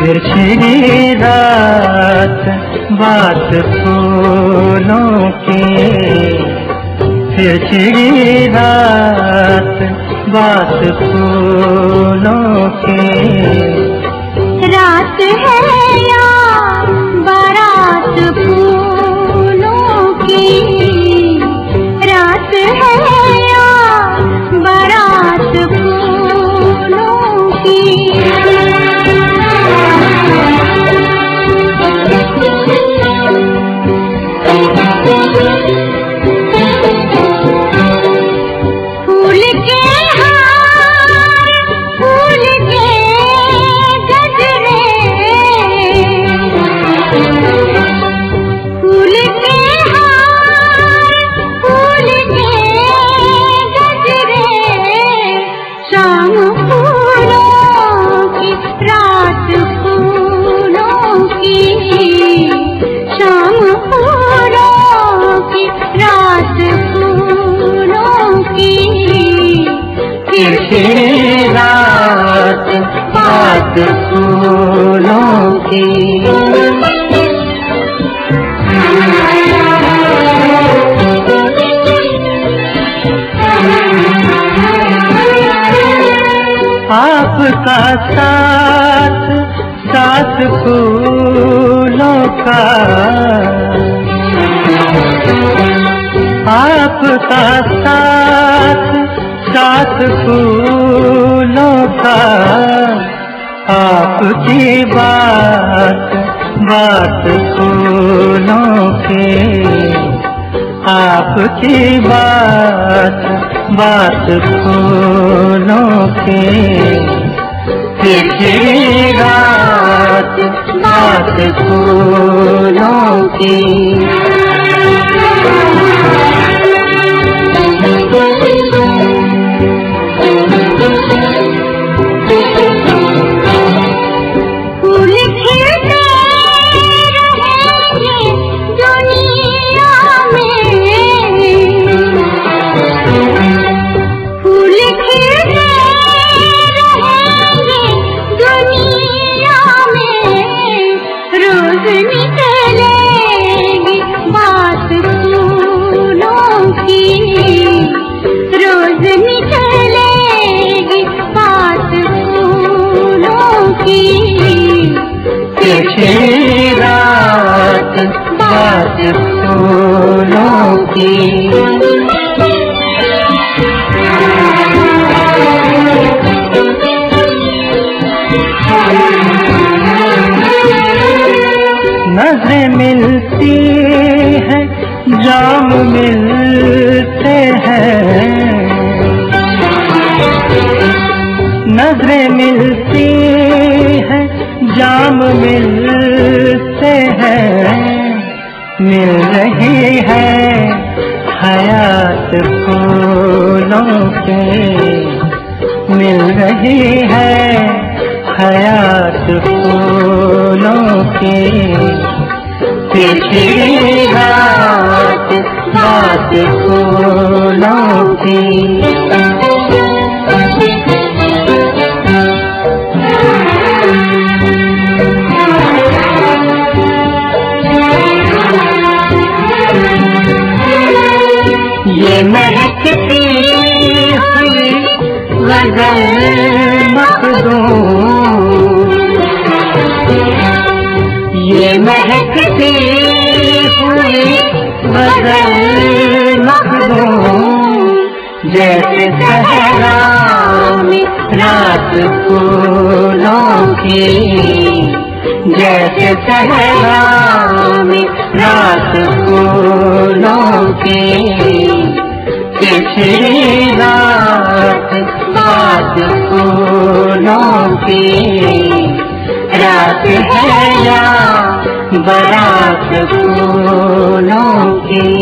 फिर छिड़ी रात बात फूलों की, फिर छिड़ी रात बात फूलों की। रात है या बारात फूलों की, रात है या बारात फूलों की। फूल के हार, फूल के गजरे, फूल के हार, फूल के गजरे, शाम फूलों की रात फूलों की, शाम फूलों की रात फूलों की। फिर छिड़ी रात बात फूलों की। आपका साथ साथ फूलों का, आपका साथ साथ फूलों का, आपकी बात बात फूलों की, आपकी बात बात फूलों की। फिर छिड़ी रात बात फूलों की। फूल खिलते रहेंगे दुनिया में, फूल खिलते रहेंगे दुनिया में। रोज निकलेगी बात फूलों की, रोज निकलेगी बात फूलों की। फिर छिड़ी रात बात फूलों की। नजरें मिलती है जाम मिलते हैं, नजरें मिलती है जाम मिलते हैं। मिल रही है हयात फूलों के, मिल रही है हयात फूलों की। फिर छिड़ी रात बात फूलों की। ये महकती हुई गजल मखदूम, ये महकती हुई गजल मखदूम। जैसे सहरा में रात फूलों की, जैसे सहरा में रात फूलों की। फिर छिड़ी रात बात फूलों की। रात है या बारात फूलों की।